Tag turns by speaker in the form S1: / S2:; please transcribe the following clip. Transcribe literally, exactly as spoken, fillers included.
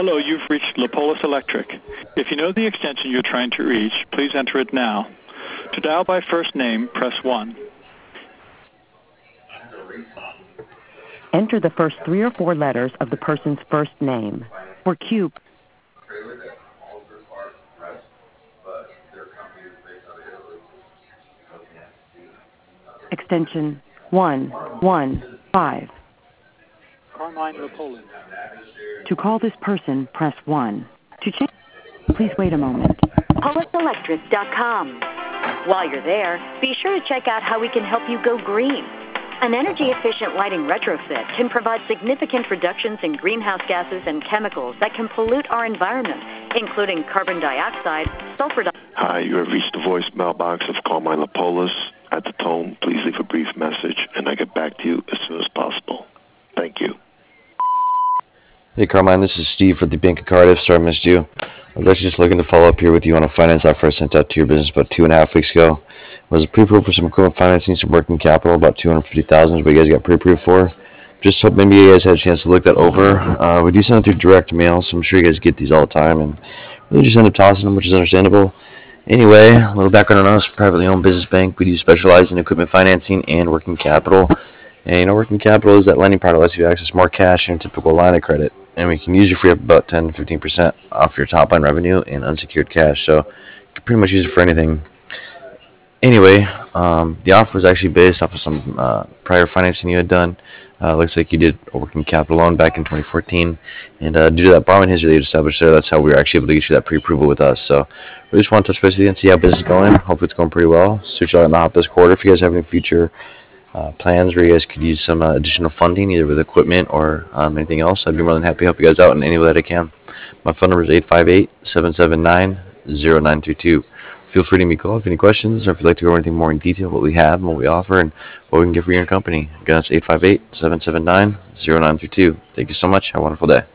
S1: Hello, you've reached Lapolis Electric. If you know the extension you're trying to reach, please enter it now. To dial by first name, press one.
S2: Enter the first three or four letters of the person's first name. For Q, extension one one five.
S1: Carmine Lapolis.
S2: To call this person, press one. To change, please wait a moment.
S3: Polis Electric dot com. While you're there, be sure to check out how we can help you go green. An energy-efficient lighting retrofit can provide significant reductions in greenhouse gases and chemicals that can pollute our environment, including carbon dioxide, sulfur dioxide.
S4: Hi, you have reached the voicemail box of Carmine Lapolis. At the tone, please leave a brief message, and I'll get back to you as soon as possible. Thank you.
S5: Hey Carmine, this is Steve for the Bank of Cardiff. Sorry I missed you. I was actually just looking to follow up here with you on a finance offer I sent out to your business about two and a half weeks ago. It was a pre-approved for some equipment financing, some working capital, about two hundred fifty thousand dollars is what you guys got pre-approved for. Just hope maybe you guys had a chance to look that over. Uh, we do send it through direct mail, so I'm sure you guys get these all the time, and really just end up tossing them, which is understandable. Anyway, a little background on us, privately owned business bank. We do specialize in equipment financing and working capital. And you know, working capital is that lending product that lets you access more cash in a typical line of credit. And we can use you free up about ten to fifteen percent off your top line revenue in unsecured cash. So you can pretty much use it for anything. Anyway, um, the offer was actually based off of some uh, prior financing you had done. Uh, looks like you did a working capital loan back in twenty fourteen. And uh, due to that borrowing history that you established there, that's how we were actually able to get you that pre-approval with us. So we just want to touch base with you and see how business is going. Hopefully it's going pretty well. Switch you out in the hop this quarter. If you guys have any future Uh, plans where you guys could use some uh, additional funding, either with equipment or um, anything else, I'd be more than happy to help you guys out in any way that I can. My phone number is eight five eight, seven seven nine, zero nine three two. Feel free to give me a call if you have any questions, or if you'd like to go over anything more in detail, what we have and what we offer and what we can get for your company. Again, that's eight five eight, seven seven nine, zero nine three two. Thank you so much. Have a wonderful day.